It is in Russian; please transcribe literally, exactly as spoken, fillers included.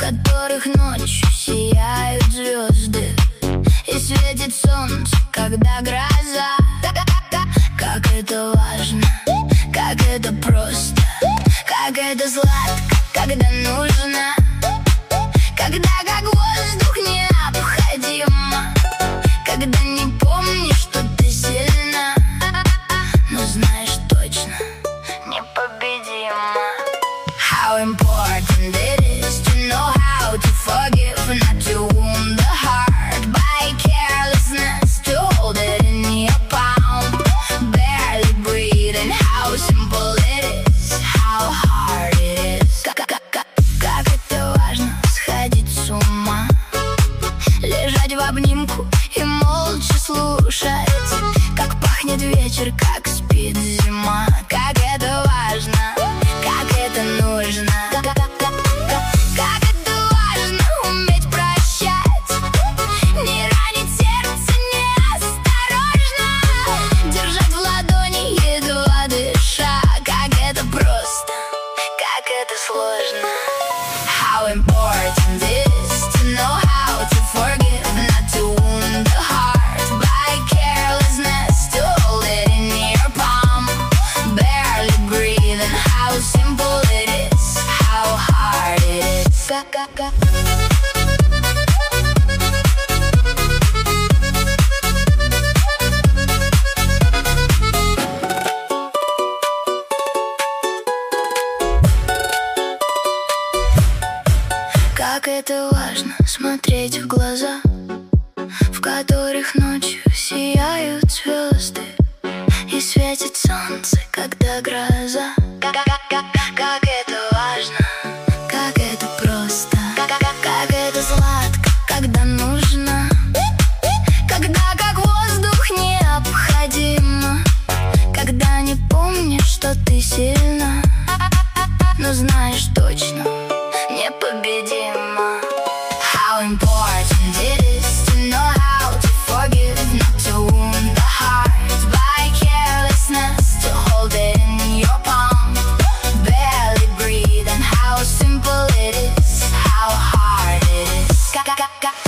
которых ночью сияют звезды и светит солнце, когда гроза. Как это важно, как это просто, как это сладко, когда нужно, когда как воздух необходимо, когда не помнишь, что ты сильна, но знаешь точно непобедима. How important it is to know how to forgive, not to wound the heart by carelessness, to hold it in your palm, barely breathing. How simple it is, how hard it is. Как, как, как, как это важно сходить с ума, лежать в обнимку и молча слушать, как пахнет вечер, как спит зима. Как это важно, как это нужно, как, как, как, как, как это важно уметь прощать, не ранить сердце неосторожно, держать в ладони, едва дыша. Как это просто, как это сложно. How important it is to know how to forgive, not to wound the heart by carelessness, to hold it in your palm, barely breathing. How simple it is, how hard it is. Как, как, как. Как это важно смотреть в глаза, в которых ночью сияют звезды и светит солнце, когда гроза. Как, как, как, как это важно, как это просто, как, как, как это сладко, когда нужно, когда как воздух необходимо, когда не помнишь, что ты сильна, но знаешь точно непобедима. How important it is to know how to forgive, not to wound the heart by carelessness, to hold it in your palm, barely breathe. And how simple it is, how hard it is. Как, как, как.